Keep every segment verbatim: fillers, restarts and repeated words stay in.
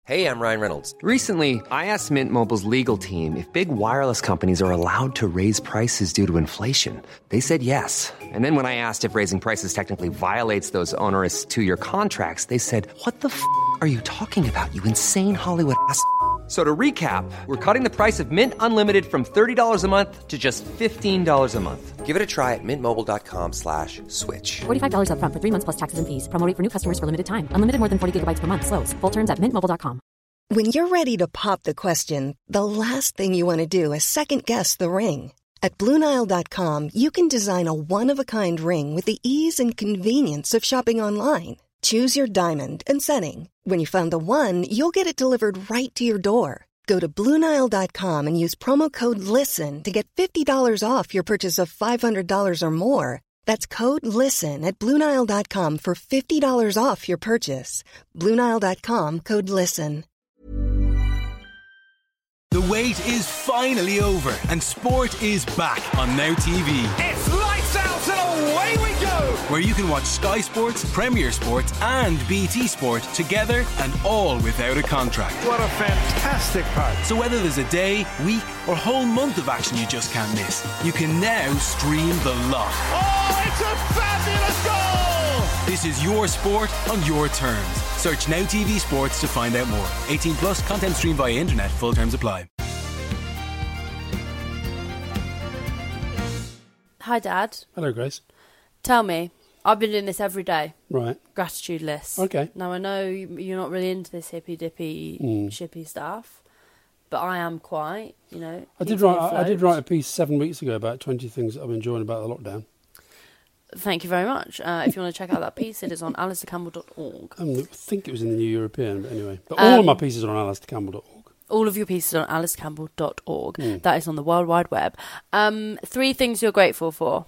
Hey, I'm Ryan Reynolds. Recently, I asked Mint Mobile's legal team if big wireless companies are allowed to raise prices due to inflation. They said yes. And then when I asked if raising prices technically violates those onerous two-year contracts, they said, what the f*** are you talking about, you insane Hollywood ass f- So to recap, we're cutting the price of Mint Unlimited from thirty dollars a month to just fifteen dollars a month. Give it a try at mintmobile.com slash switch. forty-five dollars up front for three months plus taxes and fees. Promo rate for new customers for limited time. Unlimited more than forty gigabytes per month. Slows full terms at mint mobile dot com. When you're ready to pop the question, the last thing you want to do is second-guess the ring. At Blue Nile dot com, you can design a one-of-a-kind ring with the ease and convenience of shopping online. Choose your diamond and setting. When you find the one, you'll get it delivered right to your door. Go to Blue Nile dot com and use promo code LISTEN to get fifty dollars off your purchase of five hundred dollars or more. That's code LISTEN at Blue Nile dot com for fifty dollars off your purchase. Blue Nile dot com, code LISTEN. The wait is finally over and sport is back on Now T V. It's lights out and away we go! Where you can watch Sky Sports, Premier Sports and B T Sport together and all without a contract. What a fantastic part. So whether there's a day, week or whole month of action you just can't miss, you can now stream the lot. Oh, it's a fabulous goal! This is your sport on your terms. Search Now T V Sports to find out more. eighteen plus, content streamed via internet. Full terms apply. Hi, Dad. Hello, Grace. Tell me, I've been doing this every day. Right. Gratitude lists. Okay. Now, I know you're not really into this hippy-dippy, mm. shippy stuff, but I am quite, you know. I did write I, I did write a piece seven weeks ago about twenty things that I'm enjoying about the lockdown. Thank you very much. Uh, if you want to check out that piece, it is on alistair campbell dot org. Um, I think it was in the New European, but anyway. But um, all of my pieces are on alistair campbell dot org. All of your pieces are on alistair campbell dot org. Mm. That is on the World Wide Web. Um, three things you're grateful for.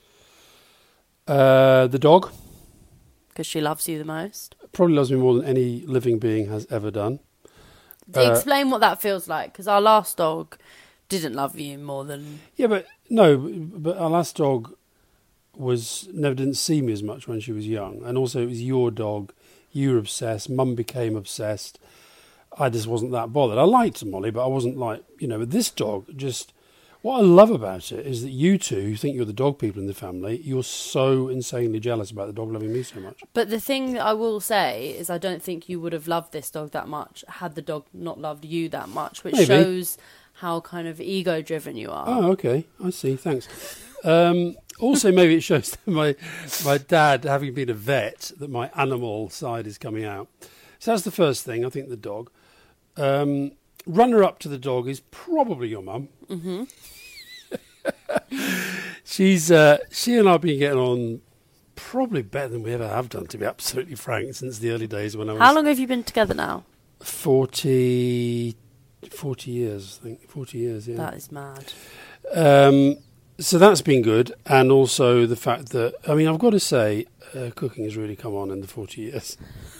Uh, the dog. Because she loves you the most. Probably loves me more than any living being has ever done. Uh, Explain what that feels like, because our last dog didn't love you more than... Yeah, but no, but our last dog was never didn't see me as much when she was young. And also it was your dog. You were obsessed. Mum became obsessed. I just wasn't that bothered. I liked Molly, but I wasn't like, you know, but this dog just... What I love about it is that you two, who think you're the dog people in the family, you're so insanely jealous about the dog loving me so much. But the thing that I will say is I don't think you would have loved this dog that much had the dog not loved you that much, which Maybe. shows how kind of ego-driven you are. Oh, okay. I see. Thanks. Um, also, maybe it shows that my, my dad, having been a vet, that my animal side is coming out. So that's the first thing, I think, the dog. Um, runner-up to the dog is probably your mum. Mm-hmm. She's uh, she and I have been getting on probably better than we ever have done, to be absolutely frank, since the early days when I was... How long have you been together now? forty, forty years, I think. forty years, yeah. That is mad. Um, so that's been good. And also the fact that, I mean, I've got to say, uh, cooking has really come on in the forty years.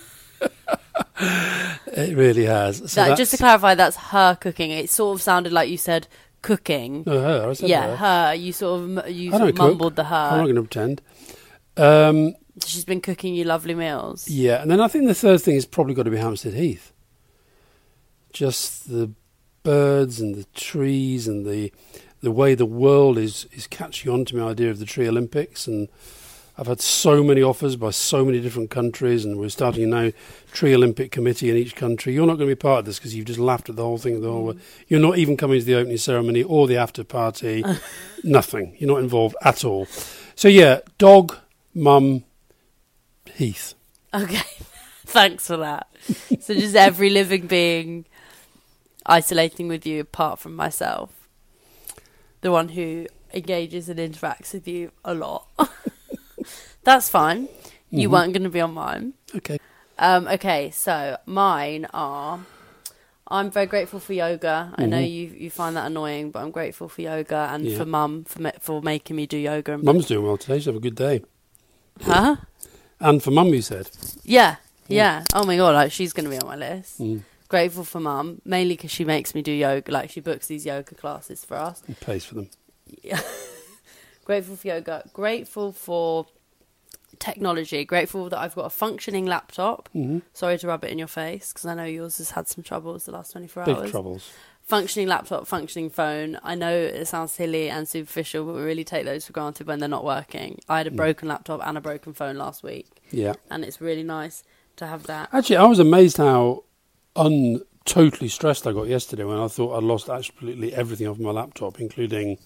It really has. So that, just to clarify, that's her cooking. It sort of sounded like you said... Cooking. No, her. I said yeah, her. her. You sort of you I sort of don't mumbled cook. the her. I'm not going to pretend. Um, She's been cooking you lovely meals. Yeah, and then I think the third thing has probably got to be Hampstead Heath. Just the birds and the trees and the the way the world is, is catching on to my idea of the Tree Olympics. And I've had so many offers by so many different countries, and we're starting a now Tree Olympic committee in each country. You're not going to be part of this because you've just laughed at the whole thing. The whole way. You're not even coming to the opening ceremony or the after party. Nothing. You're not involved at all. So yeah, dog, mum, Heath. Okay, thanks for that. So just every living being isolating with you apart from myself. The one who engages and interacts with you a lot. That's fine. You mm-hmm. weren't going to be on mine. Okay. Um, okay, so mine are... I'm very grateful for yoga. Mm-hmm. I know you you find that annoying, but I'm grateful for yoga and yeah. for Mum for ma- for making me do yoga. And Mum's doing well today. She's having a good day. Huh? And for Mum, you said? Yeah, yeah. Mm. Oh my God, like she's going to be on my list. Mm. Grateful for Mum, mainly because she makes me do yoga. Like she books these yoga classes for us. And pays for them. Yeah. Grateful for yoga. Grateful for technology. Grateful that I've got a functioning laptop. Mm-hmm. Sorry to rub it in your face, because I know yours has had some troubles the last twenty-four Big hours. troubles. Functioning laptop, functioning phone. I know it sounds silly and superficial, but we really take those for granted when they're not working. I had a broken laptop and a broken phone last week. Yeah. And it's really nice to have that. Actually, I was amazed how un totally stressed I got yesterday when I thought I'd lost absolutely everything off my laptop, including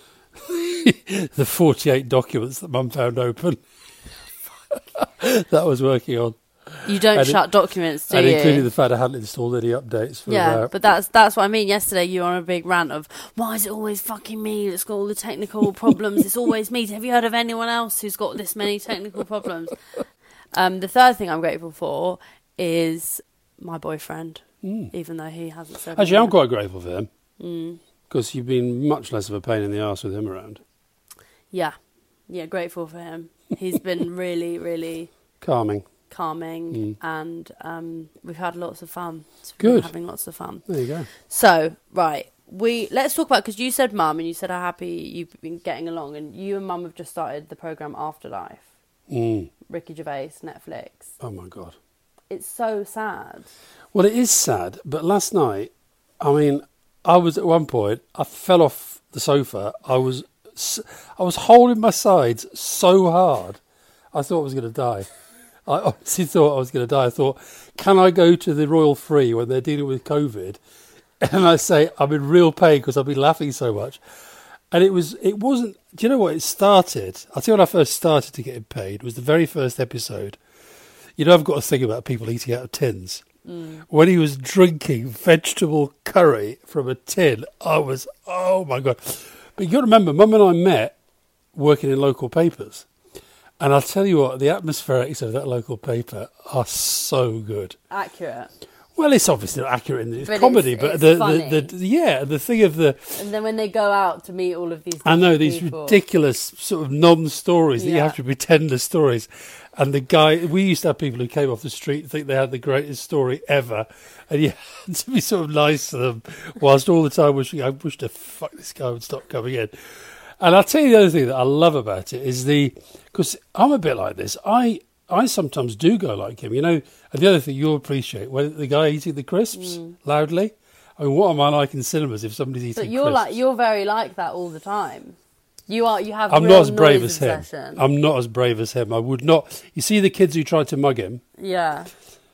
the forty-eight documents that Mum found open that I was working on. You don't and shut it, documents, do and you? And including the fact I hadn't installed any updates. For, yeah, uh, but that's that's what I mean. Yesterday you were on a big rant of, why is it always fucking me that's got all the technical problems? It's always me. Have you heard of anyone else who's got this many technical problems? Um, the third thing I'm grateful for is my boyfriend, mm. even though he hasn't said Actually, anything. I'm quite grateful for him, because mm. you've been much less of a pain in the arse with him around. Yeah, yeah, grateful for him. He's been really, really... Calming. calming mm. and um, we've had lots of fun. So Good. Having lots of fun. There you go. So, right, we let's talk about, because you said Mum and you said how happy you've been getting along, and you and Mum have just started the programme Afterlife. Mm. Ricky Gervais, Netflix. Oh my God. It's so sad. Well, it is sad, but last night, I mean, I was at one point, I fell off the sofa. I was, I was holding my sides so hard, I thought I was going to die. I honestly thought I was going to die. I thought, can I go to the Royal Free when they're dealing with COVID? And I say, I'm in real pain because I've been laughing so much. And it was, it wasn't, do you know what? It started, I'll tell you when I first started to get paid, was the very first episode. You know, I've got a thing about people eating out of tins. Mm. When he was drinking vegetable curry from a tin, I was, oh my God. But you've got to remember, Mum and I met working in local papers. And I'll tell you what, the atmospherics of that local paper are so good. Accurate. Well, it's obviously not accurate in its but comedy, it's, but it's the, funny. the, the yeah, the thing of the... And then when they go out to meet all of these I know, these people. ridiculous sort of non-stories that yeah. you have to pretend are stories. And the guy... We used to have people who came off the street and think they had the greatest story ever. And you had to be sort of nice to them, whilst all the time wishing, I wish to fuck this guy would stop coming in. And I'll tell you the other thing that I love about it is the... Because I'm a bit like this. I... I sometimes do go like him, you know. And the other thing you'll appreciate, when the guy eating the crisps mm. loudly. I mean, what am I like in cinemas if somebody's eating crisps? But you're crisps? like you're very like that all the time. You are. You have. I'm real not as brave noise as obsession. him. I'm not as brave as him. I would not. You see the kids who tried to mug him. Yeah.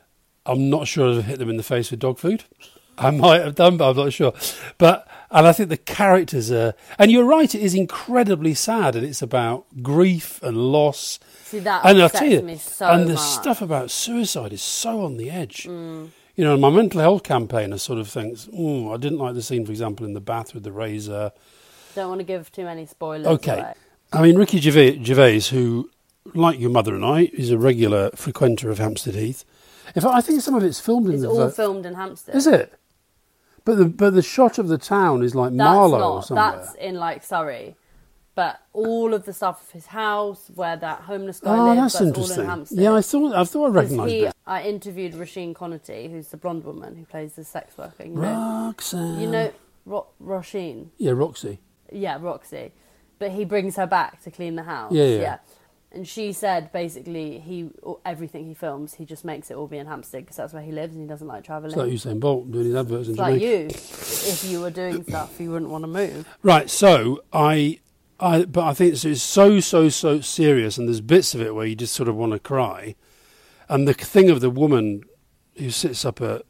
I'm not sure I've hit them in the face with dog food. I might have done, but I'm not sure. But and I think the characters are. And you're right. It is incredibly sad, and it's about grief and loss. See, that and upsets I'll tell you, me so and the much. stuff about suicide is so on the edge. Mm. You know, my mental health campaigner sort of thinks, oh, I didn't like the scene, for example, in the bath with the razor. Don't want to give too many spoilers Okay. away. I mean, Ricky Gervais, Gervais, who, like your mother and I, is a regular frequenter of Hampstead Heath. In fact, I think some of it's filmed in It's the... all v- filmed in Hampstead. Is it? But the but the shot of the town is like That's Marlow not. or somewhere. That's in like Surrey. But all of the stuff of his house, where that homeless guy Oh, lives, that's that's all interesting. in Hampstead. Yeah, I thought I thought I 'Cause recognised he, it. I interviewed Roisin Connerty, who's the blonde woman who plays the sex worker. You know, Roxanne. you know Ro- Roisin? Yeah, Roxy. Yeah, Roxy. But he brings her back to clean the house. Yeah, yeah. And she said basically he everything he films, he just makes it all be in Hampstead because that's where he lives and he doesn't like travelling. It's like Usain Bolt doing his adverts in It's like Jamaica. you. If you were doing stuff, you wouldn't want to move. Right, so I, I, but I think it's, it's so, so, so serious, and there's bits of it where you just sort of want to cry. And the thing of the woman who sits up at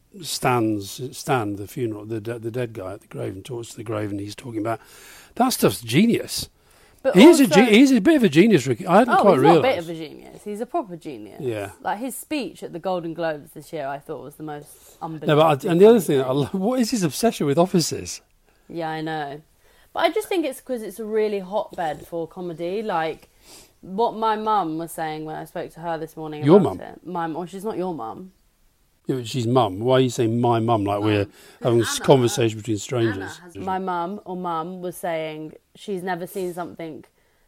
Stan's, Stan, the funeral, the, de- the dead guy at the grave, and talks to the grave, and he's talking about, that stuff's genius. But He's, also, a, ge- he's a bit of a genius, Ricky. I hadn't oh, quite he's realised. not a bit of a genius. He's a proper genius. Yeah. Like his speech at the Golden Globes this year, I thought was the most No, unbelievable. but I, and the other thing, that I love, what is his obsession with offices? Yeah, I know. But I just think it's because it's a really hotbed for comedy. Like what my mum was saying when I spoke to her this morning. Your about mum? it. My mum. Well, she's not your mum. Yeah, she's mum. Why are you saying my mum like we're having a conversation between strangers? My mum or mum was saying she's never seen something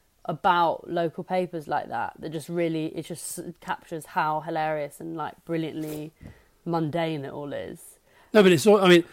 about local papers like that that just really it just captures how hilarious and like brilliantly mundane it all is. No, but it's all, I mean,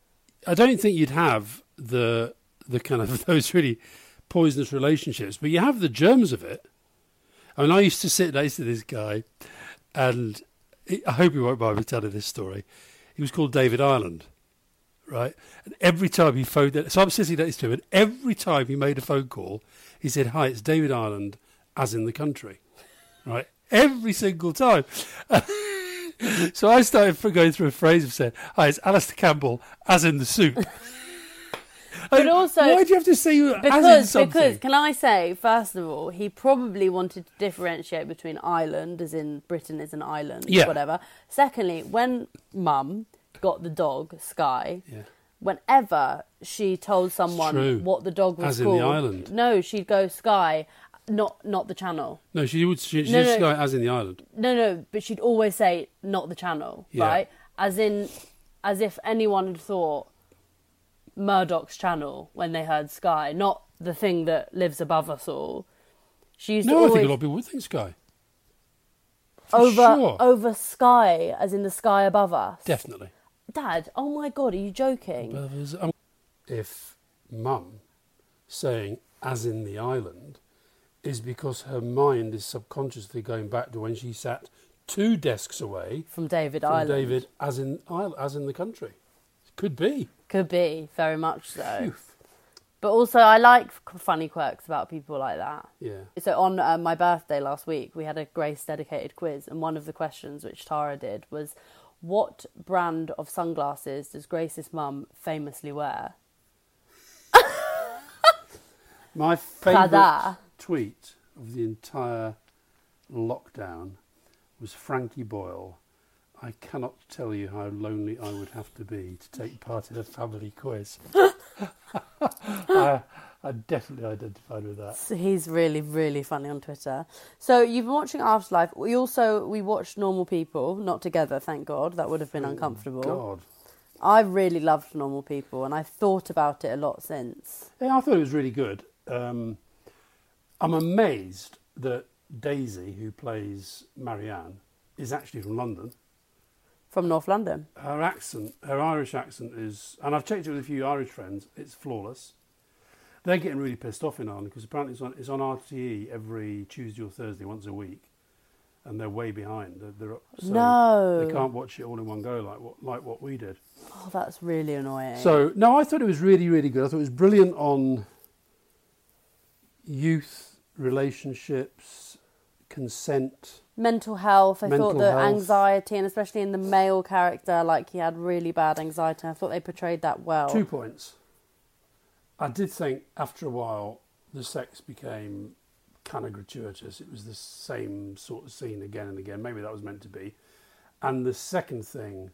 I don't think you'd have the the kind of those really poisonous relationships, but you have the germs of it. I mean, I used to sit next to this guy, and he, I hope he won't mind me telling this story. He was called David Ireland, right? And every time he phoned it, so I'm sitting next to him, and every time he made a phone call, he said, "Hi, it's David Ireland, as in the country," right? Every single time. So I started going through a phrase of saying, "Hi, it's Alistair Campbell, as in the suit." But also, why do you have to say because, as in something? Because, can I say, first of all, he probably wanted to differentiate between Ireland, as in Britain is an island, yeah. whatever. Secondly, when Mum got the dog, Sky, yeah. whenever she told someone True. what the dog was as called... in the island. No, she'd go Sky, not not the channel. No, she would she, she no, no, no, Sky as in the island. No, no, but she'd always say, not the channel, yeah. right? As in, as if anyone had thought Murdoch's channel when they heard Sky, not the thing that lives above us all. She used no, to I always, think a lot of people would think Sky. For over sure. over Sky, as in the sky above us. Definitely. Dad, oh my God, are you joking? Um, if Mum saying as in the island is because her mind is subconsciously going back to when she sat two desks away from David from Island. David as in as in the country. Could be. Could be, very much so. Phew. But also, I like funny quirks about people like that. Yeah. So on uh, my birthday last week, we had a Grace dedicated quiz, and one of the questions which Tara did was, what brand of sunglasses does Grace's mum famously wear? My favourite Prada. tweet of the entire lockdown was Frankie Boyle. I cannot tell you how lonely I would have to be to take part in a family quiz. I, I definitely identified with that. So he's really, really funny on Twitter. So you've been watching Afterlife. We also, we watched Normal People, not together, thank God. That would have been Oh, uncomfortable. God. I really loved Normal People, and I've thought about it a lot since. Yeah, I thought it was really good. Um, I'm amazed that Daisy, who plays Marianne, is actually from London. From North London. Her accent, her Irish accent is, and I've checked it with a few Irish friends, it's flawless. They're getting really pissed off in Ireland because apparently it's on, it's on R T E every Tuesday or Thursday, once a week, and they're way behind. They're, they're, so no. They can't watch it all in one go like what, like what we did. Oh, that's really annoying. So, no, I thought it was really, really good. I thought it was brilliant on youth, relationships, consent. Mental health. I Mental thought the health. anxiety, and especially in the male character, like he had really bad anxiety. I thought they portrayed that well. Two points. I did think after a while the sex became kind of gratuitous. It was the same sort of scene again and again. Maybe that was meant to be. And the second thing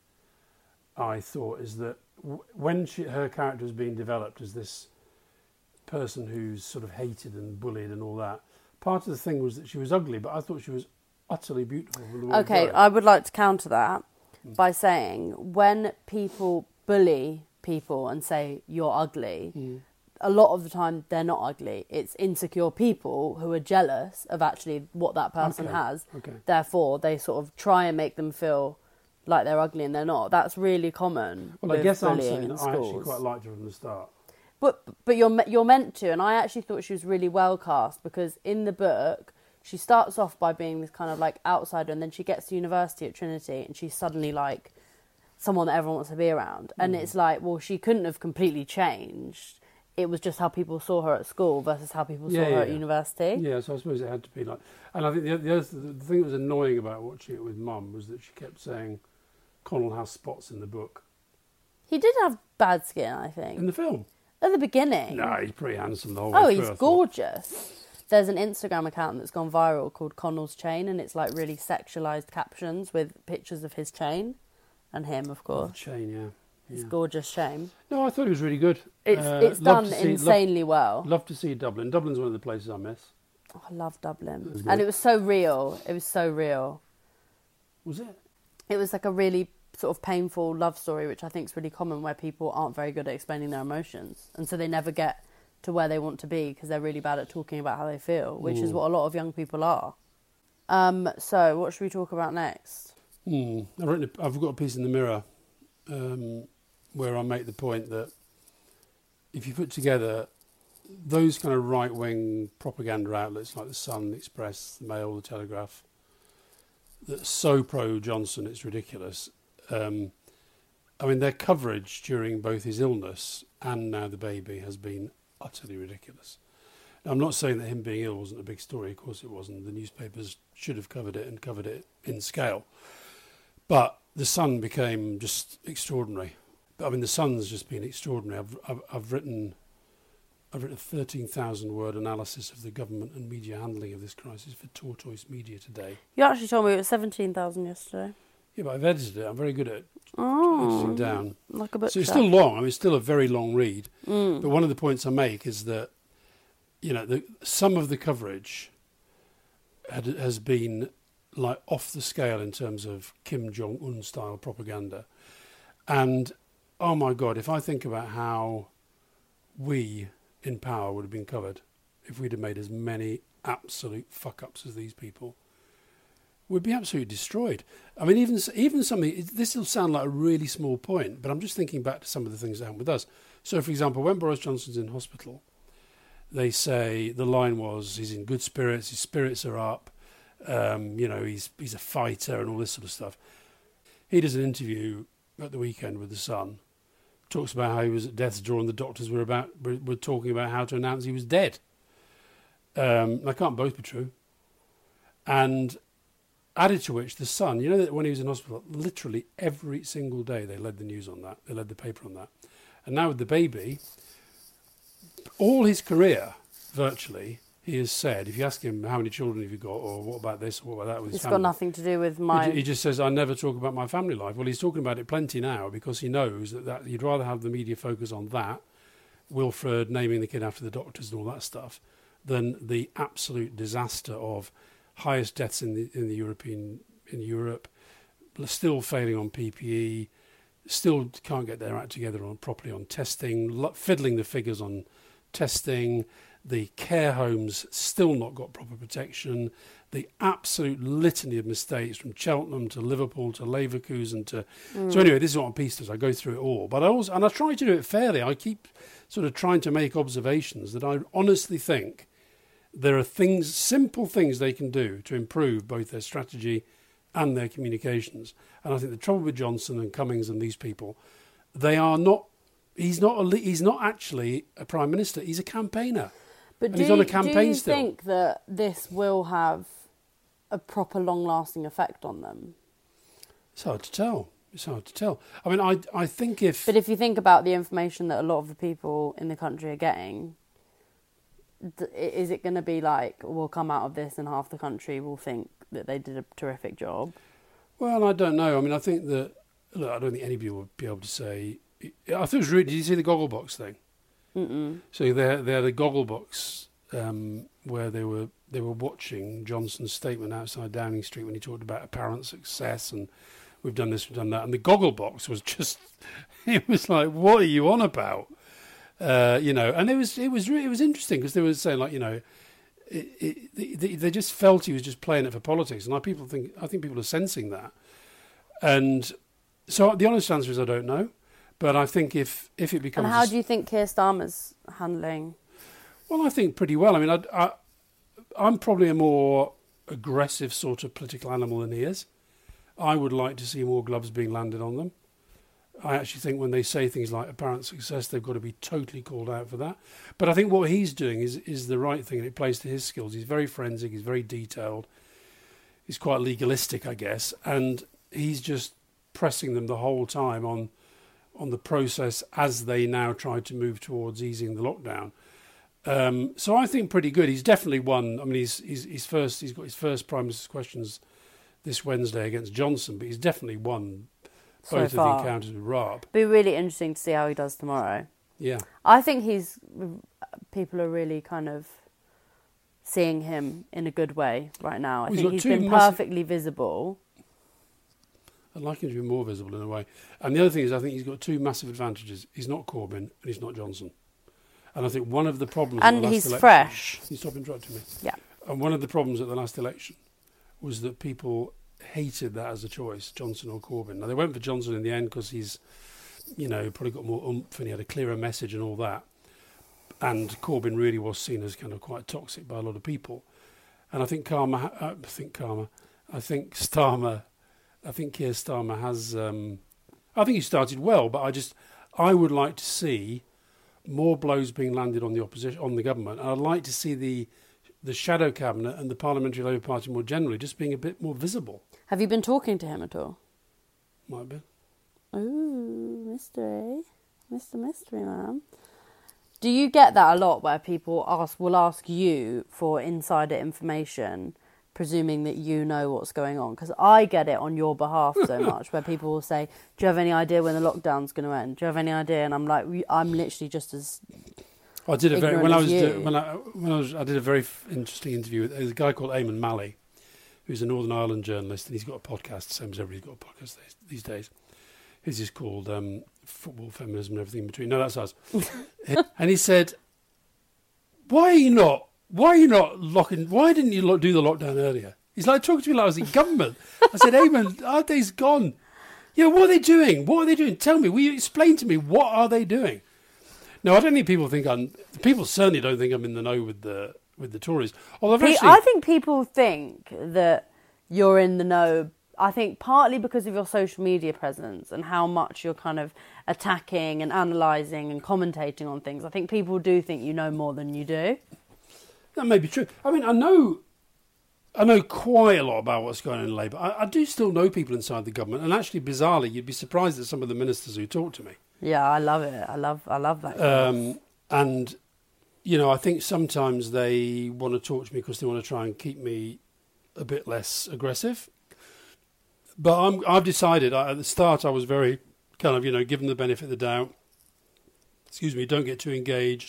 I thought is that w- when she, her character was being developed as this person who's sort of hated and bullied and all that, part of the thing was that she was ugly, but I thought she was utterly beautiful. From the word Okay, go. I would like to counter that by saying when people bully people and say you're ugly, Mm. a lot of the time they're not ugly. It's insecure people who are jealous of actually what that person Okay, has. okay. Therefore, they sort of try and make them feel like they're ugly and they're not. That's really common. Well, with I guess I'm bullying saying in that I actually schools. quite liked her from the start. But but you're me- you're meant to, and I actually thought she was really well cast because in the book she starts off by being this kind of like outsider, and then she gets to university at Trinity, and she's suddenly like someone that everyone wants to be around. And Mm. it's like, well, she couldn't have completely changed. It was just how people saw her at school versus how people saw Yeah, her yeah, at yeah. university. Yeah, so I suppose it had to be like... And I think the, the, other, the thing that was annoying about watching it with Mum was that she kept saying Connell has spots in the book. He did have bad skin, I think, In the film? at the beginning. No, he's pretty handsome the whole Oh, way he's through, I thought. gorgeous. There's an Instagram account that's gone viral called Connell's Chain, and it's like really sexualized captions with pictures of his chain and him, of Oh, course. the chain, yeah. His yeah. gorgeous chain. No, I thought it was really good. It's Uh, it's love done to see- insanely love, well. Love to see Dublin. Dublin's one of the places I miss. Oh, I love Dublin. was And good. it was so real. It was so real. Was it? It was like a really sort of painful love story, which I think is really common, where people aren't very good at explaining their emotions. And so they never get to where they want to be because they're really bad at talking about how they feel, which is Mm. what a lot of young people are. Um, so what should we talk about next? Hmm. I've, written a, I've got a piece in the Mirror um, where I make the point that if you put together those kind of right-wing propaganda outlets like the Sun, the Express, the Mail, the Telegraph, that's so pro-Johnson, it's ridiculous. Um, I mean, their coverage during both his illness and now the baby has been utterly ridiculous. Now, I'm not saying that him being ill wasn't a big story. Of course it wasn't. The newspapers should have covered it and covered it in scale. But the Sun became just extraordinary. But I mean, the Sun's just been extraordinary. I've, I've, I've written... I've written a thirteen thousand word analysis of the government and media handling of this crisis for Tortoise Media today. You actually told me it was seventeen thousand yesterday. Yeah, but I've edited it. I'm very good at oh, editing down. Like a book. So it's still long. I mean, it's still a very long read. Mm. But one of the points I make is that, you know, the, some of the coverage had, has been like off the scale in terms of Kim Jong-un style propaganda. And, oh my God, if I think about how we... in power would have been covered if we'd have made as many absolute fuck-ups as these people, we'd be absolutely destroyed. I mean, even even something, this will sound like a really small point, but I'm just thinking back to some of the things that happened with us. So, for example, when Boris Johnson's in hospital, they say the line was, he's in good spirits, his spirits are up, um, you know, he's he's a fighter and all this sort of stuff. He does an interview at the weekend with The Sun, talks about how he was at death's door and the doctors were about were, were talking about how to announce he was dead. Um, they can't both be true. And added to which, The Sun, you know that when he was in hospital, literally every single day they led the news on that. They led the paper on that. And now with the baby, all his career, virtually, he has said, if you ask him how many children have you got, or what about this, or what about that with his it's family. It's got nothing to do with my... He, he just says, I never talk about my family life. Well, he's talking about it plenty now because he knows that, that he'd rather have the media focus on that, Wilfred naming the kid after the doctors and all that stuff, than the absolute disaster of highest deaths in the in the European in Europe, still failing on P P E, still can't get their act together on properly on testing, fiddling the figures on testing. The care homes still not got proper protection. The absolute litany of mistakes from Cheltenham to Liverpool to Leverkusen to... Mm. So anyway, this is what I'm pieced as I go through it all. But I also, and I try to do it fairly. I keep sort of trying to make observations that I honestly think there are things, simple things they can do to improve both their strategy and their communications. And I think the trouble with Johnson and Cummings and these people, they are not... He's not, a, he's not actually a prime minister. He's a campaigner. But and do, he's on a campaign do you still. think that this will have a proper long-lasting effect on them? It's hard to tell. It's hard to tell. I mean, I I think if... But if you think about the information that a lot of the people in the country are getting, th- is it going to be like, we'll come out of this and half the country will think that they did a terrific job? Well, I don't know. I mean, I think that... Look, I don't think anybody would be able to say... I thought it was really... Did you see the Gogglebox thing? Mm-mm. So they they had a Gogglebox um, where they were they were watching Johnson's statement outside Downing Street when he talked about apparent success and we've done this, we've done that, and the Gogglebox was just it was like, what are you on about? Uh, you know, and it was it was really, it was interesting because they were saying like, you know, it, it, they, they just felt he was just playing it for politics, and I people think I think people are sensing that, and so the honest answer is I don't know. But I think if, if it becomes... And how do you think Keir Starmer's handling? Well, I think pretty well. I mean, I, I, I'm probably a more aggressive sort of political animal than he is. I would like to see more gloves being landed on them. I actually think when they say things like apparent success, they've got to be totally called out for that. But I think what he's doing is, is the right thing, and it plays to his skills. He's very forensic, he's very detailed, he's quite legalistic, I guess, and he's just pressing them the whole time on... on the process as they now try to move towards easing the lockdown. Um, so I think pretty good. He's definitely won. I mean, he's, he's, he's first. He's got his first Prime Minister's questions this Wednesday against Johnson, but he's definitely won so both far. of the encounters with Raab. It'll be really interesting to see how he does tomorrow. Yeah, I think he's. People are really kind of seeing him in a good way right now. I He's think got he's two been massive- perfectly visible. I'd like him to be more visible in a way. And the other thing is, I think he's got two massive advantages. He's not Corbyn and he's not Johnson. And I think one of the problems... And at the last he's election, fresh. Can you stop interrupting me? Yeah. And one of the problems at the last election was that people hated that as a choice, Johnson or Corbyn. Now, they went for Johnson in the end because he's, you know, probably got more oomph and he had a clearer message and all that. and Corbyn really was seen as kind of quite toxic by a lot of people. And I think Karma, I think Karma, I think Starmer, I think Keir Starmer has, um, I think he started well, but I just, I would like to see more blows being landed on the opposition, on the government. And I'd like to see the the shadow cabinet and the Parliamentary Labour Party more generally just being a bit more visible. Have you been talking to him at all? Might be. Ooh, mystery. Mister Mystery Man. Do you get that a lot where people ask will ask you for insider information, presuming that you know what's going on? Because I get it on your behalf so much, where people will say, do you have any idea when the lockdown's going to end? Do you have any idea? And I'm like, I'm literally just as I did a very when I was you. do, when I when I was I did a very f- interesting interview with there's a guy called Eamon Malley, who's a Northern Ireland journalist, and he's got a podcast, same as everybody's got a podcast these, these days. His is called um, Football, Feminism, and Everything in Between. No, that's us. And he said, "Why are you not? Why are you not locking? Why didn't you lo- do the lockdown earlier?" He's like talking to me like I was in government. I said, "Eamon, our day's gone. Yeah, what are they doing? What are they doing? Tell me. Will you explain to me what are they doing?" No, I don't think people think I'm. People certainly don't think I'm in the know with the with the Tories. Although Pe- actually, I think people think that you're in the know. I think partly because of your social media presence and how much you're kind of attacking and analysing and commentating on things. I think people do think you know more than you do. that may be true. I mean, I know, I know quite a lot about what's going on in Labour. I, I do still know people inside the government, and actually, bizarrely, you'd be surprised at some of the ministers who talk to me. Yeah, I love it. I love, I love that. Um, and, you know, I think sometimes they want to talk to me because they want to try and keep me a bit less aggressive. But I'm, I've decided, I, at the start I was very kind of, you know, given the benefit of the doubt. Excuse me, don't get too engaged.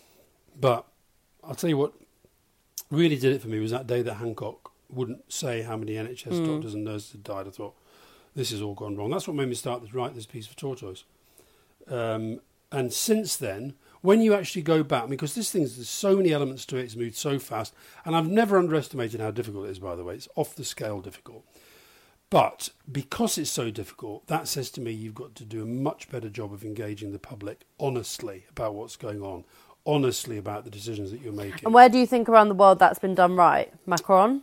But I'll tell you what really did it for me was that day that Hancock wouldn't say how many N H S mm. doctors and nurses had died. I thought, this has all gone wrong. That's what made me start to write this piece for Tortoise. Um, and since then, when you actually go back, because this thing, there's so many elements to it, it's moved so fast, and I've never underestimated how difficult it is, by the way. It's off the scale difficult. But because it's so difficult, that says to me you've got to do a much better job of engaging the public honestly about what's going on, honestly about the decisions that you're making. And where do you think around the world that's been done right? Macron?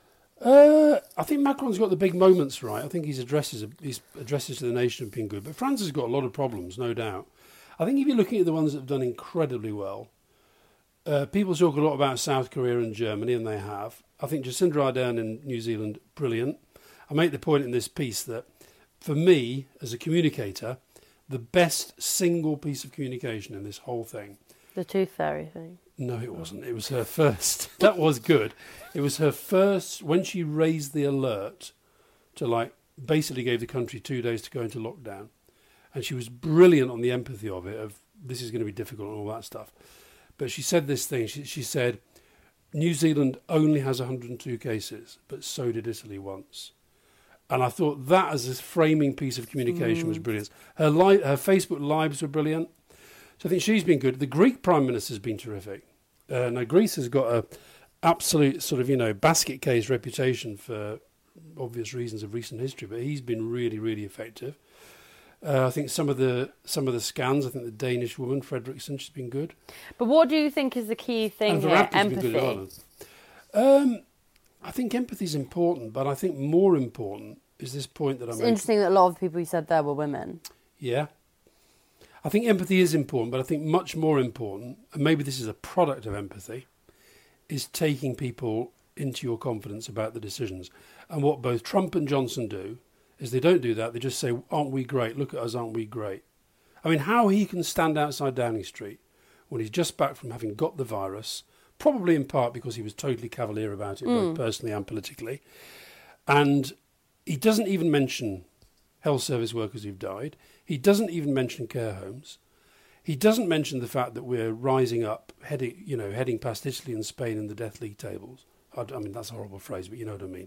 Uh, I think Macron's got the big moments right. I think his addresses, his addresses to the nation have been good. But France has got a lot of problems, no doubt. I think if you're looking at the ones that have done incredibly well, uh, people talk a lot about South Korea and Germany, and they have. I think Jacinda Ardern in New Zealand, brilliant. I make the point in this piece that, for me, as a communicator, the best single piece of communication in this whole thing... The tooth fairy thing. No, it wasn't. It was her first. That was good. It was her first, when she raised the alert to, like, basically gave the country two days to go into lockdown. And she was brilliant on the empathy of it, of this is going to be difficult and all that stuff. But she said this thing. She, she said, New Zealand only has one hundred two cases, but so did Italy once. And I thought that as a framing piece of communication mm. was brilliant. Her li- her Facebook Lives were brilliant. So I think she's been good. The Greek Prime Minister's been terrific. Uh, now, Greece has got a absolute sort of, you know, basket case reputation for obvious reasons of recent history, but he's been really, really effective. Uh, I think some of the some of the scans, I think the Danish woman, Frederiksen, she's been good. But what do you think is the key thing and here? Empathy. Been good um, I think empathy is important, but I think more important is this point that I'm It's making. interesting that a lot of the people you said there were women. Yeah. I think empathy is important, but I think much more important, and maybe this is a product of empathy, is taking people into your confidence about the decisions. And what both Trump and Johnson do is they don't do that. They just say, aren't we great? Look at us, aren't we great? I mean, how he can stand outside Downing Street when he's just back from having got the virus, probably in part because he was totally cavalier about it, mm. both personally and politically. And he doesn't even mention health service workers who've died. He doesn't even mention care homes. He doesn't mention the fact that we're rising up, heading, you know, heading past Italy and Spain in the death league tables. I, I mean, that's a horrible phrase, but you know what I mean.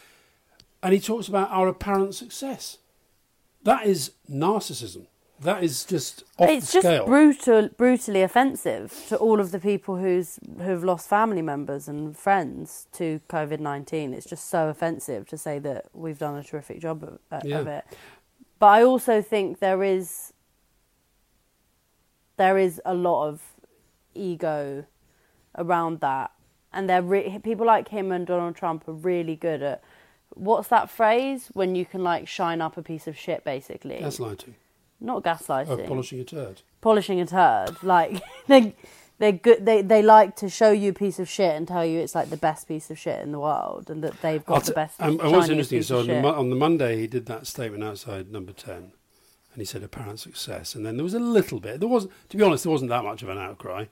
And he talks about our apparent success. That is narcissism. That is just off it's the scale. It's just brutal, brutally offensive to all of the people who's who've lost family members and friends to COVID nineteen. It's just so offensive to say that we've done a terrific job of, uh, yeah. of it. But I also think there is there is a lot of ego around that. And they're re- people like him and Donald Trump are really good at, what's that phrase? When you can, like, shine up a piece of shit, basically. Gaslighting. Not gaslighting. Oh, polishing a turd. Polishing a turd. Like, they, they're good. They, they like to show you a piece of shit and tell you it's, like, the best piece of shit in the world and that they've got t- the best, um, and what's interesting, piece so of on the, shit. mo- on the Monday he did that statement outside Number ten, and he said apparent success, and then there was a little bit, there wasn't, to be honest, there wasn't that much of an outcry,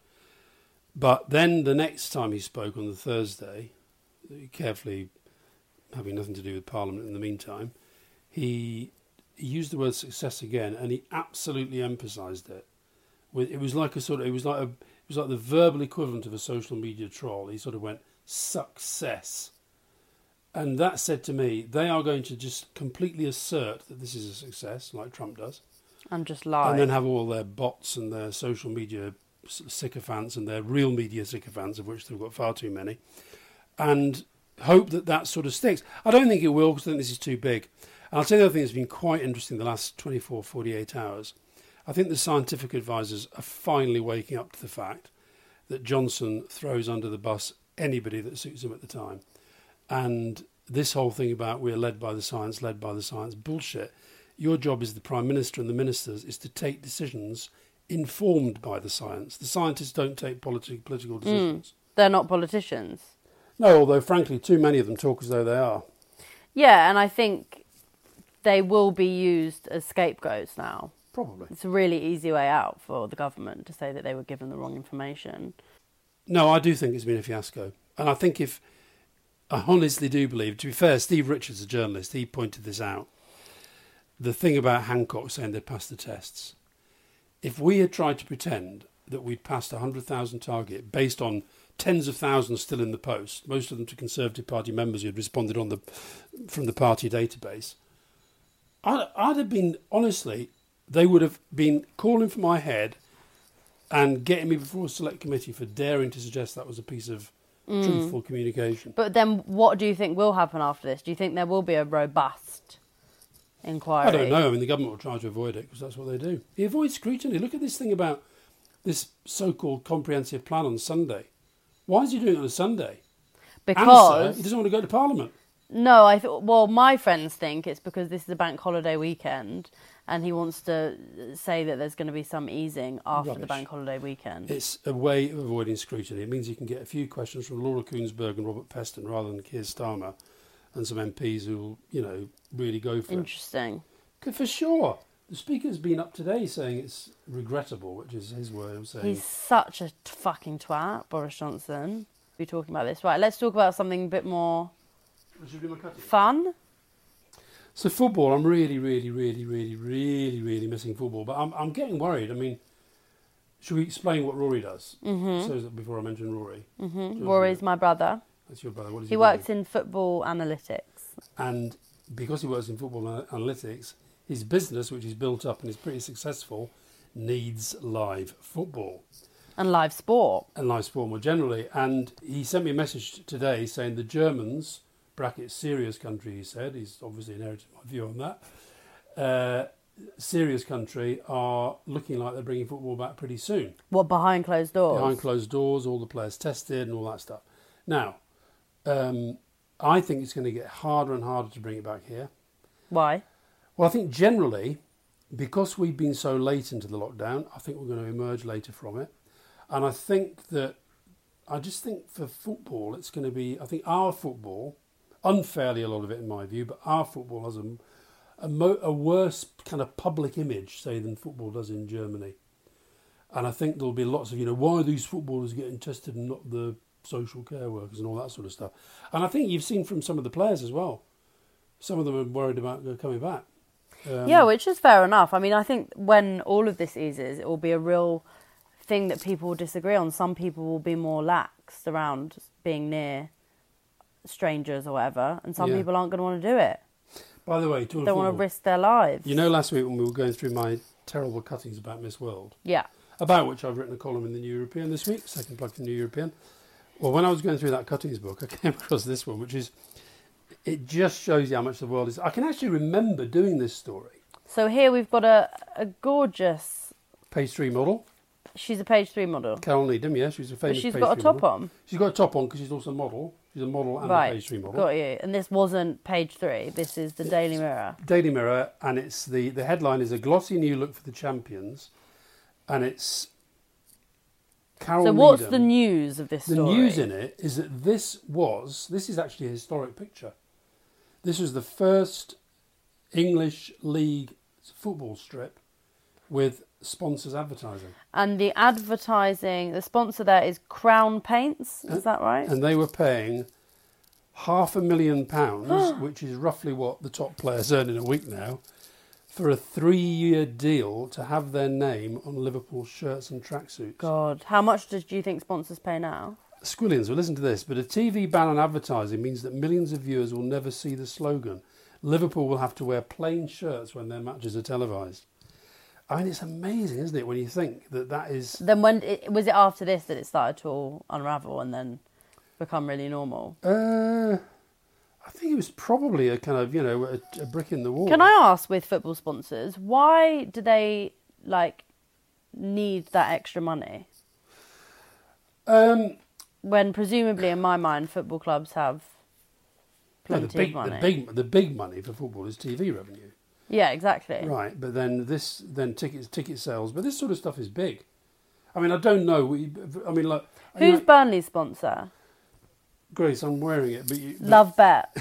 but then the next time he spoke on the Thursday, carefully having nothing to do with Parliament in the meantime, he, he used the word success again, and he absolutely emphasised it. It was like a sort of, it was like a, it was like the verbal equivalent of a social media troll. He sort of went, success. And that said to me, they are going to just completely assert that this is a success, like Trump does. And just lie. And then have all their bots and their social media sycophants and their real media sycophants, of which they've got far too many, and hope that that sort of sticks. I don't think it will, because I think this is too big. And I'll tell you the other thing that's been quite interesting the last twenty-four, forty-eight hours. I think the scientific advisors are finally waking up to the fact that Johnson throws under the bus anybody that suits him at the time. And this whole thing about we're led by the science, led by the science, bullshit. Your job as the Prime Minister and the ministers is to take decisions informed by the science. The scientists don't take politi- political decisions. Mm, they're not politicians. No, although frankly too many of them talk as though they are. Yeah, and I think they will be used as scapegoats now. Probably. It's a really easy way out for the government to say that they were given the wrong information. No, I do think it's been a fiasco. And I think if, I honestly do believe, to be fair, Steve Richards, a journalist, he pointed this out. The thing about Hancock saying they passed the tests. If we had tried to pretend that we'd passed a one hundred thousand target based on tens of thousands still in the post, most of them to Conservative Party members who had responded on the from the party database, I'd, I'd have been, honestly, they would have been calling for my head and getting me before a select committee for daring to suggest that was a piece of mm. truthful communication. But then what do you think will happen after this? Do you think there will be a robust inquiry? I don't know. I mean, the government will try to avoid it because that's what they do. He avoids scrutiny. Look at this thing about this so-called comprehensive plan on Sunday. Why is he doing it on a Sunday? Because... Answer, he doesn't want to go to Parliament. No, I thought. Well, my friends think it's because this is a bank holiday weekend and he wants to say that there's going to be some easing after Rubbish. the bank holiday weekend. It's a way of avoiding scrutiny. It means you can get a few questions from Laura Koonsberg and Robert Peston rather than Keir Starmer and some M Ps who will, you know, really go for Interesting. it. For sure. The Speaker's been up today saying it's regrettable, which is his way of saying... He's such a t- fucking twat, Boris Johnson. We're talking about this. Right, let's talk about something a bit more fun. So football, I'm really, really, really, really, really, really missing football. But I'm I'm getting worried. I mean, should we explain what Rory does? Mm-hmm. So that before I mention Rory. Mm-hmm. Rory's my brother. That's your brother. What does he he works do? in football analytics. And because he works in football ana- analytics, his business, which he's built up and is pretty successful, needs live football. And live sport. And live sport more generally. And he sent me a message today saying the Germans... bracket serious country, he said. He's obviously inherited my view on that. Uh, serious country are looking like they're bringing football back pretty soon. What, behind closed doors? Behind closed doors, all the players tested and all that stuff. Now, um, I think it's going to get harder and harder to bring it back here. Why? Well, I think generally, because we've been so late into the lockdown, I think we're going to emerge later from it. And I think that, I just think for football, it's going to be, I think our football... unfairly a lot of it in my view, but our football has a, a, mo- a worse kind of public image, say, than football does in Germany. And I think there'll be lots of, you know, why are these footballers getting tested and not the social care workers and all that sort of stuff. And I think you've seen from some of the players as well. Some of them are worried about coming back. Um, yeah, which is fair enough. I mean, I think when all of this eases, it will be a real thing that people will disagree on. Some people will be more lax around being near strangers or whatever, and some yeah. people aren't going to want to do it. By the way, they don't want to risk their lives. You know, last week when we were going through my terrible cuttings about Miss World, yeah, about which I've written a column in the New European this week, second plug for the New European. Well, when I was going through that cuttings book, I came across this one, which is, it just shows you how much the world is. I can actually remember doing this story. So here we've got a, a gorgeous page three model. She's a page three model. Carol Needham, yeah, she's a famous. But she's page got a three top model. on. She's got a top on because she's also a model. She's a model and Right, a page three model. got you. And this wasn't page three. This is the Daily Mirror. Daily Mirror, and it's the the headline is a glossy new look for the champions, and it's Carol So what's Needham. the news of this The story? news in it is that this was this is actually a historic picture. This was the first English League football strip with sponsors advertising. And the advertising, the sponsor there is Crown Paints. Is that right? And they were paying half a million pounds, which is roughly what the top players earn in a week now, for a three-year deal to have their name on Liverpool shirts and tracksuits. God, how much do you think sponsors pay now? Squillions, well, listen to this. But a T V ban on advertising means that millions of viewers will never see the slogan. Liverpool will have to wear plain shirts when their matches are televised. I mean, it's amazing, isn't it, when you think that that is... Then when it, was it after this that it started to all unravel and then become really normal? Uh, I think it was probably a kind of, you know, a, a brick in the wall. Can I ask, with football sponsors, why do they, like, need that extra money? Um, when presumably, in my mind, football clubs have no, plenty the big, of money. The big, the big money for football is T V revenue. Yeah, exactly. Right, but then this, then tickets, ticket sales, but this sort of stuff is big. I mean, I don't know. We, I mean, like, Who's you know, Burnley's sponsor? Grace, I'm wearing it, but you but Love Bet.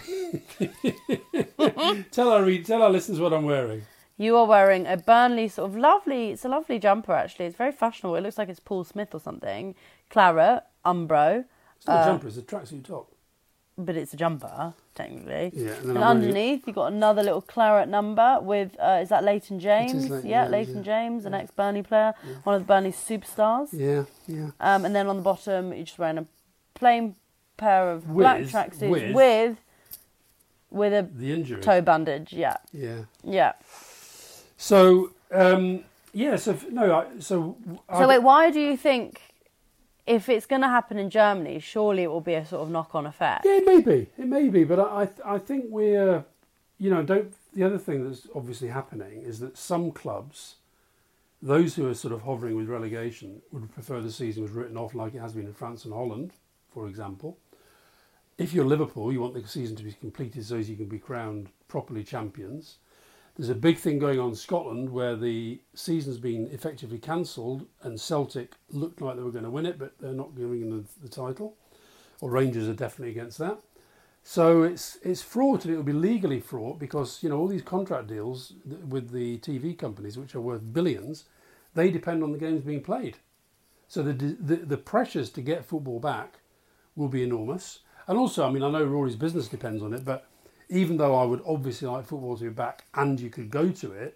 tell our read, tell our listeners what I'm wearing. You are wearing a Burnley sort of lovely. It's a lovely jumper, actually. It's very fashionable. It looks like it's Paul Smith or something. Claret, Umbro. It's not uh, a jumper; it's a tracksuit top. But it's a jumper, technically. Yeah, and and, then I'm wearing underneath, you've got another little claret number with, uh, is that Leighton James? Leighton yeah, James, Leighton yeah. James, an ex-Burnley player, one of the Burnley superstars. Yeah, yeah. Um, and then on the bottom, you're just wearing a plain pair of With- black tracksuits with- with, with a The injury. toe bandage. Yeah, Yeah. yeah. So, um, yeah. So f- no. I, so. So wait, why do you think, if it's going to happen in Germany, surely it will be a sort of knock-on effect? Yeah, it may be. It may be, but I, I, th- I think we're, you know, don't. The other thing that's obviously happening is that some clubs, those who are sort of hovering with relegation, would prefer the season was written off like it has been in France and Holland, for example. If you're Liverpool, you want the season to be completed so as you can be crowned properly champions. There's a big thing going on in Scotland where the season's been effectively cancelled and Celtic looked like they were going to win it, but they're not giving them the, the title. Or Rangers are definitely against that. So it's it's fraught, and it will be legally fraught because, you know, all these contract deals with the T V companies, which are worth billions, they depend on the games being played. So the the, the pressures to get football back will be enormous. And also, I mean, I know Rory's business depends on it, but even though I would obviously like football to be back and you could go to it,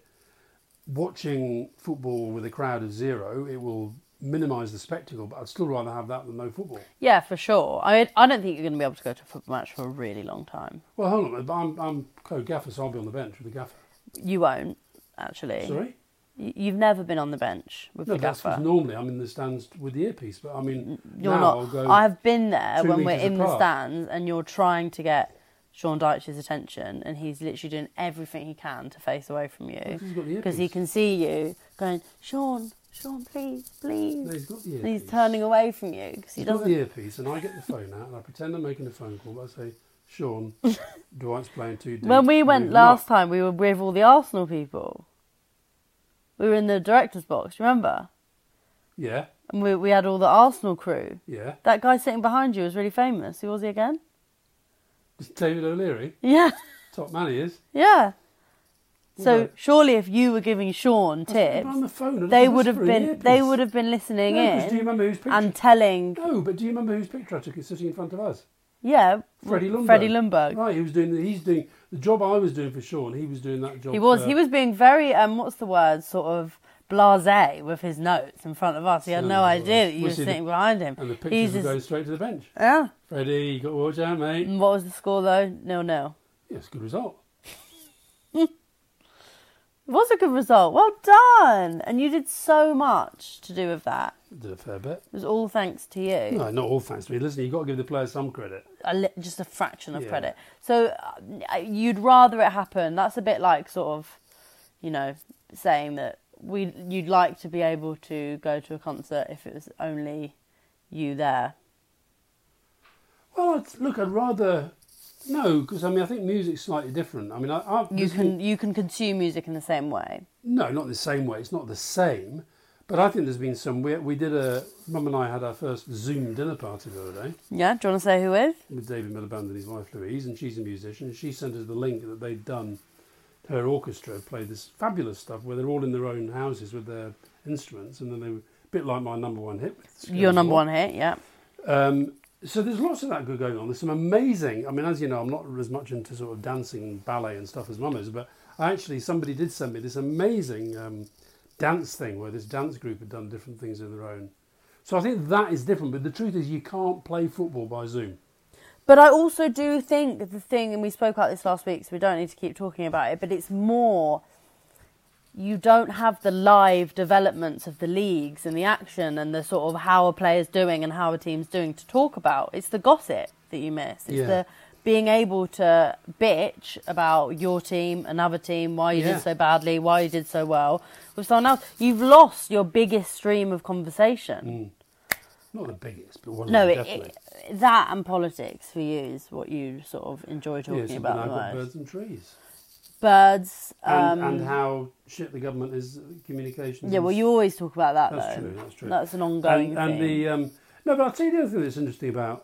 watching football with a crowd of zero, it will minimise the spectacle, but I'd still rather have that than no football. Yeah, for sure. I I don't think you're going to be able to go to a football match for a really long time. Well, hold on, I'm, I'm co-gaffer, so I'll be on the bench with the gaffer. You won't, actually. Sorry? Y- You've never been on the bench with No, the that's gaffer. because normally I'm in the stands with the earpiece, but I mean, You're now not. I'll go I've been there two when we're metres in the apart. stands and you're trying to get Sean Dyche's attention, and he's literally doing everything he can to face away from you Because he's got the because he earpiece. can see you going, Sean, Sean, please, please. No, he's got the And he's earpiece. turning away from you because he He's got doesn't. the earpiece, and I get the phone out, and I pretend I'm making a phone call, but I say, Sean, Dwight's playing too deep. When we went Move him last up." time, we were with all the Arsenal people. We were in the director's box, remember? Yeah, And we we had all the Arsenal crew. yeah. That guy sitting behind you was really famous. Who was he again? It's David O'Leary, Yeah, top man he is. yeah. So Well, surely, if you were giving Sean I tips, was on the phone, and they I was would have whispering been in the they earpiece. would have been listening No, 'cause do you in remember whose picture? and telling. No, but do you remember whose picture I took? It's sitting in front of us. Yeah, Freddie Lundberg. Freddie Lundberg. Right, he was doing. The, he's doing the job I was doing for Sean. He was doing that job. He was for- he was being very um what's the word sort of blasé with his notes in front of us. He had no Oh, idea that you well, were see, the- sitting behind him. And the He's pictures were just- going straight to the bench. Yeah. Freddie, you got to watch out, mate. And what was the score though? Nil nil. Yes, good result. It was a good result. Well done. And you did so much to do with that. Did a fair bit. It was all thanks to you. No, not all thanks to me. Listen, you've got to give the players some credit. A li- just a fraction of Yeah. credit. So uh, you'd rather it happen. That's a bit like sort of, you know, saying that we you'd like to be able to go to a concert if it was only you there? Well, I'd, look, I'd rather no, because I mean, I think music's slightly different. I mean, I, I You can you can consume music in the same way. No, not the same way. It's not the same. But I think there's been some... We, we did a... Mum and I had our first Zoom dinner party the other day. Yeah, do you want to say who with? With David Miliband and his wife Louise, and she's a musician. She sent us the link that they'd done. Her orchestra played this fabulous stuff where they're all in their own houses with their instruments, and then they were a bit like my number one hit. With Your number one hit, yeah. Um, so there's lots of that good going on. There's some amazing... I mean, as you know, I'm not as much into sort of dancing and ballet and stuff as Mum is, but actually somebody did send me this amazing... Um, dance thing where this dance group had done different things in their own. So I think that is different, but the truth is you can't play football by Zoom. But I also do think the thing, and we spoke about this last week, so we don't need to keep talking about it, but it's more, you don't have the live developments of the leagues and the action and the sort of how a player's doing and how a team's doing to talk about. It's the gossip that you miss. It's Yeah. the being able to bitch about your team, another team, why you Yeah. did so badly, why you did so well with someone else. You've lost your biggest stream of conversation. Mm. Not the biggest, but one No, of it, them, definitely. it, that and politics for you is what you sort of enjoy talking Yeah, so about then the I've got most. birds and trees. Birds. And, um, and how shit the government is at communications. Yeah, well, you always talk about that, That's though. true, that's true. That's an ongoing and, and thing. the um, No, but I'll tell you the other thing that's interesting about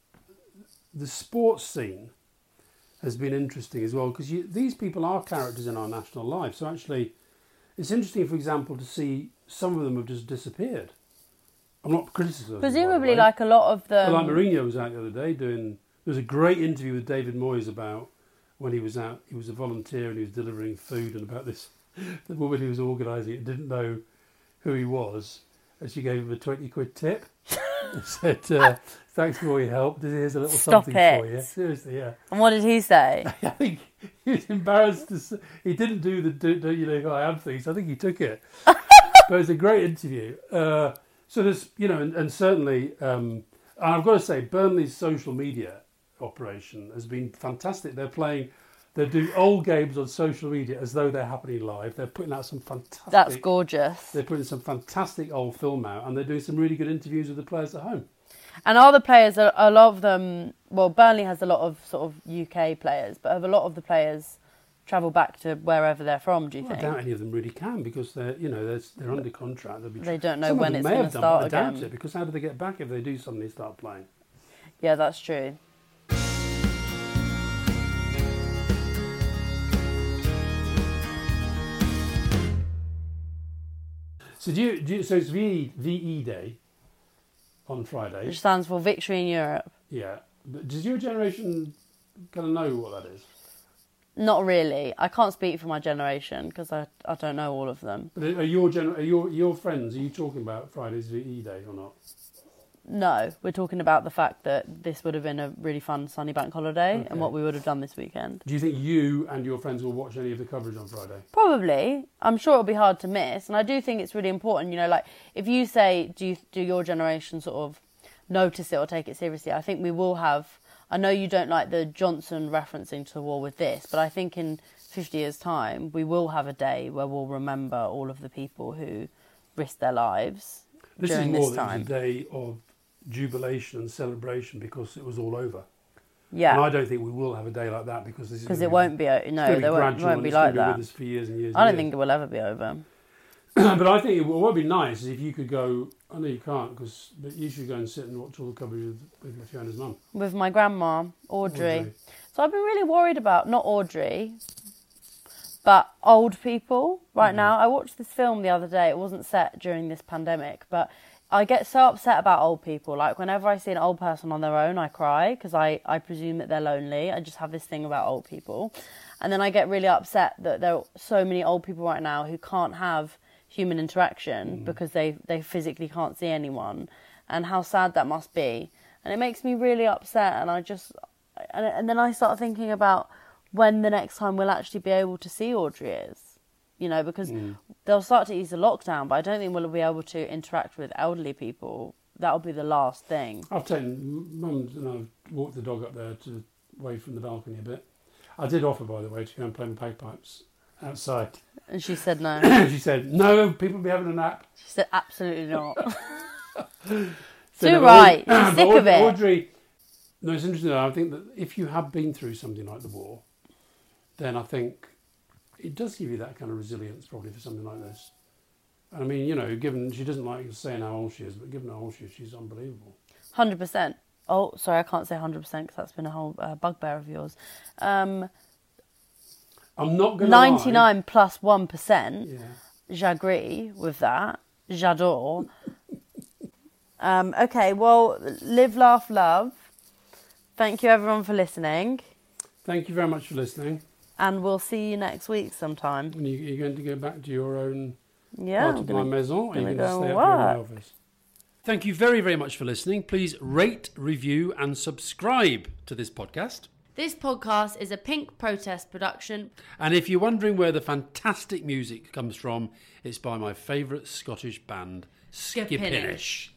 the sports scene has been interesting as well, because these people are characters in our national life. So actually, it's interesting, for example, to see some of them have just disappeared. I'm not criticising. Presumably, like a lot of them... But like Mourinho was out the other day doing... There was a great interview with David Moyes about when he was out. He was a volunteer and he was delivering food, and about this, the woman who was organising it didn't know who he was, and she gave him a twenty quid tip. And said, uh, thanks for all your help. Here's a little Stop something it. for you. Seriously, yeah. And what did he say? I think he was embarrassed to say, he didn't do the do, do you know who I am thing, so I think he took it. But it was a great interview. Uh, so there's, you know, and, and certainly, um, and I've got to say, Burnley's social media operation has been fantastic. They're playing, they're doing old games on social media as though they're happening live. They're putting out some fantastic... That's gorgeous. They're putting some fantastic old film out, and they're doing some really good interviews with the players at home. And are the players, a a lot of them... Well, Burnley has a lot of sort of U K players, but have a lot of the players travel back to wherever they're from, do you Well, I think? doubt any of them really can, because they're, you know, they're, they're under contract. They'll be They don't know Some of when them it's may gonna have done, start but I doubt again. it, because how do they get back if they do suddenly start playing? Yeah, that's true. So do you, do you, so it's V E Day on Friday. Which stands for Victory in Europe. Yeah. But does your generation kind of know what that is? Not really. I can't speak for my generation because I, I don't know all of them. But are your gener- are your your friends? Are you talking about Friday's V E Day or not? No, we're talking about the fact that this would have been a really fun sunny bank holiday Okay. and what we would have done this weekend. Do you think you and your friends will watch any of the coverage on Friday? Probably. I'm sure it'll be hard to miss. And I do think it's really important, you know, like if you say, do you, do your generation sort of notice it or take it seriously? I think we will have, I know you don't like the Johnson referencing to the war with this, but I think in fifty years' time, we will have a day where we'll remember all of the people who risked their lives This during is more this than time. a day of jubilation and celebration because it was all over. Yeah. And I don't think we will have a day like that because this is Because gonna it be- won't be, o- it's no, gonna be there won't, gradual won't and be it's gonna like be that. with us for years and years. I don't and think it will ever be over. years. But I think it, what would be nice is if you could go. I know you can't because you should go and sit and watch all the coverage with, with Fiona's mum. With my grandma, Audrey. Audrey. So I've been really worried about, not Audrey, but old people right Mm-hmm. now. I watched this film the other day. It wasn't set during this pandemic, but I get so upset about old people. Like, whenever I see an old person on their own, I cry because I, I presume that they're lonely. I just have this thing about old people. And then I get really upset that there are so many old people right now who can't have human interaction Mm. because they, they physically can't see anyone, and how sad that must be. And it makes me really upset, and I just... And, and then I start thinking about when the next time we'll actually be able to see Audrey is. You know, because Mm. they'll start to ease the lockdown, but I don't think we'll be able to interact with elderly people. That'll be the last thing. I've taken mum and I've walked the dog up there to away from the balcony a bit. I did offer, by the way, to go and play the bagpipes outside. And she said no. She said, no, people be having a nap. She said, absolutely not. So Too no, right. Audrey, She's sick of it. Audrey, no, it's interesting. Though. I think that if you have been through something like the war, then I think it does give you that kind of resilience, probably, for something like this. I mean, you know, given she doesn't like saying how old she is, but given how old she is, she's unbelievable. one hundred percent. Oh, sorry, I can't say one hundred percent because that's been a whole uh, bugbear of yours. Um, I'm not going to ninety-nine plus one percent. Yeah. J'agree with that. J'adore. um, okay, well, live, laugh, love. Thank you, everyone, for listening. Thank you very much for listening. And we'll see you next week sometime. And you, you're going to go back to your own Yeah, part I'm of gonna, my maison, or are you gonna going to go stay and up here in my work. office? Thank you very, very much for listening. Please rate, review and subscribe to this podcast. This podcast is a Pink Protest production. And if you're wondering where the fantastic music comes from, it's by my favourite Scottish band, Skipinnish.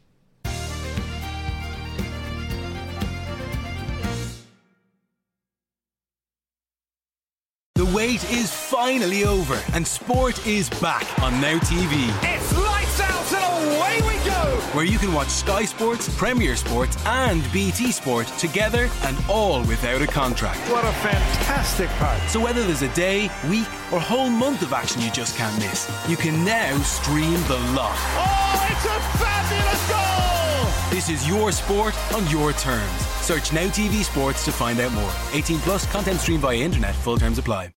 The wait is finally over and sport is back on Now T V. It's lights out and away we go! Where you can watch Sky Sports, Premier Sports and B T Sport together and all without a contract. What a fantastic part. So whether there's a day, week or whole month of action you just can't miss, you can now stream the lot. Oh, it's a fabulous goal! This is your sport on your terms. Search Now T V Sports to find out more. eighteen plus content streamed via internet. Full terms apply.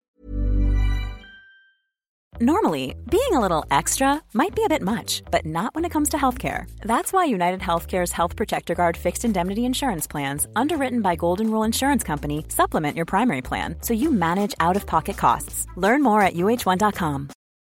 Normally, being a little extra might be a bit much, but not when it comes to healthcare. That's why United Healthcare's Health Protector Guard fixed indemnity insurance plans, underwritten by Golden Rule Insurance Company, supplement your primary plan so you manage out-of-pocket costs. Learn more at U H one dot com.